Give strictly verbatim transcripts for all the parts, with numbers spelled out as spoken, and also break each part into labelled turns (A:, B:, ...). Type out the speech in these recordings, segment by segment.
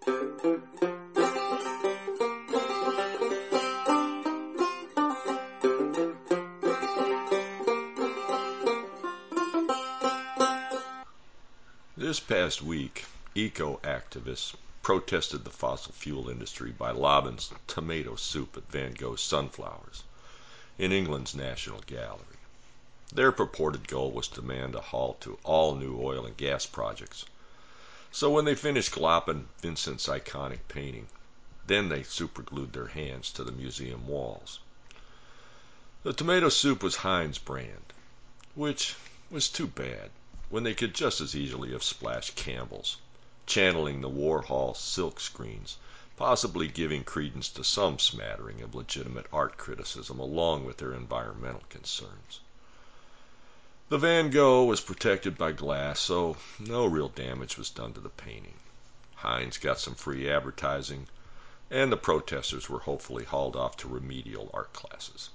A: This past week, eco-activists protested the fossil fuel industry by lobbing tomato soup at Van Gogh's Sunflowers in England's National Gallery. Their purported goal was to demand a halt to all new oil and gas projects. So when they finished glopping Vincent's iconic painting, then they superglued their hands to the museum walls. The tomato soup was Heinz brand, which was too bad, when they could just as easily have splashed Campbell's, channeling the Warhol silk screens, possibly giving credence to some smattering of legitimate art criticism along with their environmental concerns. The Van Gogh was protected by glass, so no real damage was done to the painting. Heinz got some free advertising, and the protesters were hopefully hauled off to remedial art classes.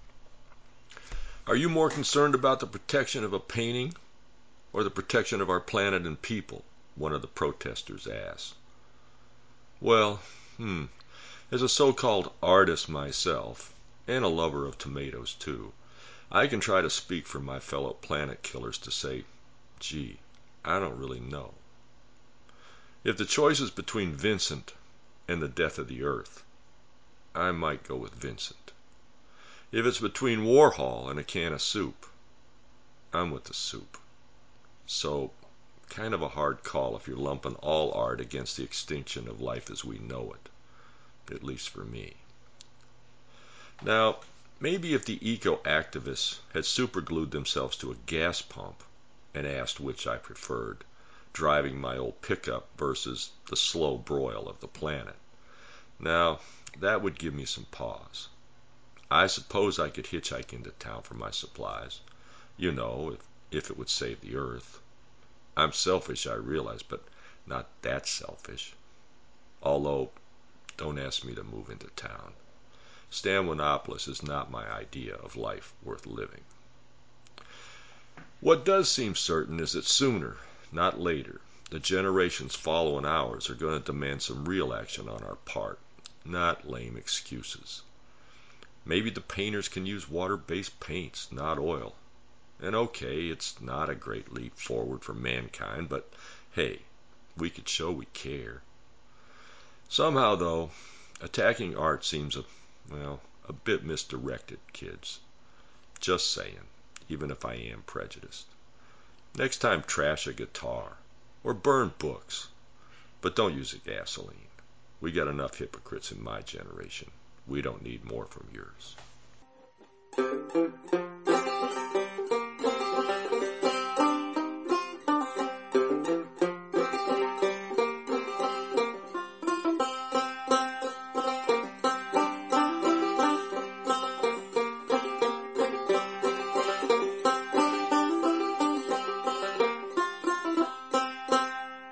A: Are you more concerned about the protection of a painting or the protection of our planet and people? One of the protesters asked. Well, hmm, as a so-called artist myself, and a lover of tomatoes too, I can try to speak for my fellow planet killers to say, gee, I don't really know. If the choice is between Vincent and the death of the earth, I might go with Vincent. If it's between Warhol and a can of soup, I'm with the soup. So, kind of a hard call if you're lumping all art against the extinction of life as we know it, at least for me. Now, maybe if the eco-activists had superglued themselves to a gas pump and asked which I preferred, driving my old pickup versus the slow broil of the planet, now, that would give me some pause. I suppose I could hitchhike into town for my supplies, you know, if, if it would save the earth. I'm selfish, I realize, but not that selfish. Although, don't ask me to move into town. Stan Wienopoulos is not my idea of life worth living. What does seem certain is that sooner, not later, the generations following ours are going to demand some real action on our part, not lame excuses. Maybe the painters can use water-based paints, not oil. And okay, it's not a great leap forward for mankind, but hey, we could show we care. Somehow, though, attacking art seems a, well, a bit misdirected, kids. Just saying, even if I am prejudiced. Next time, trash a guitar, or burn books, but don't use a gasoline. We got enough hypocrites in my generation. We don't need more from yours.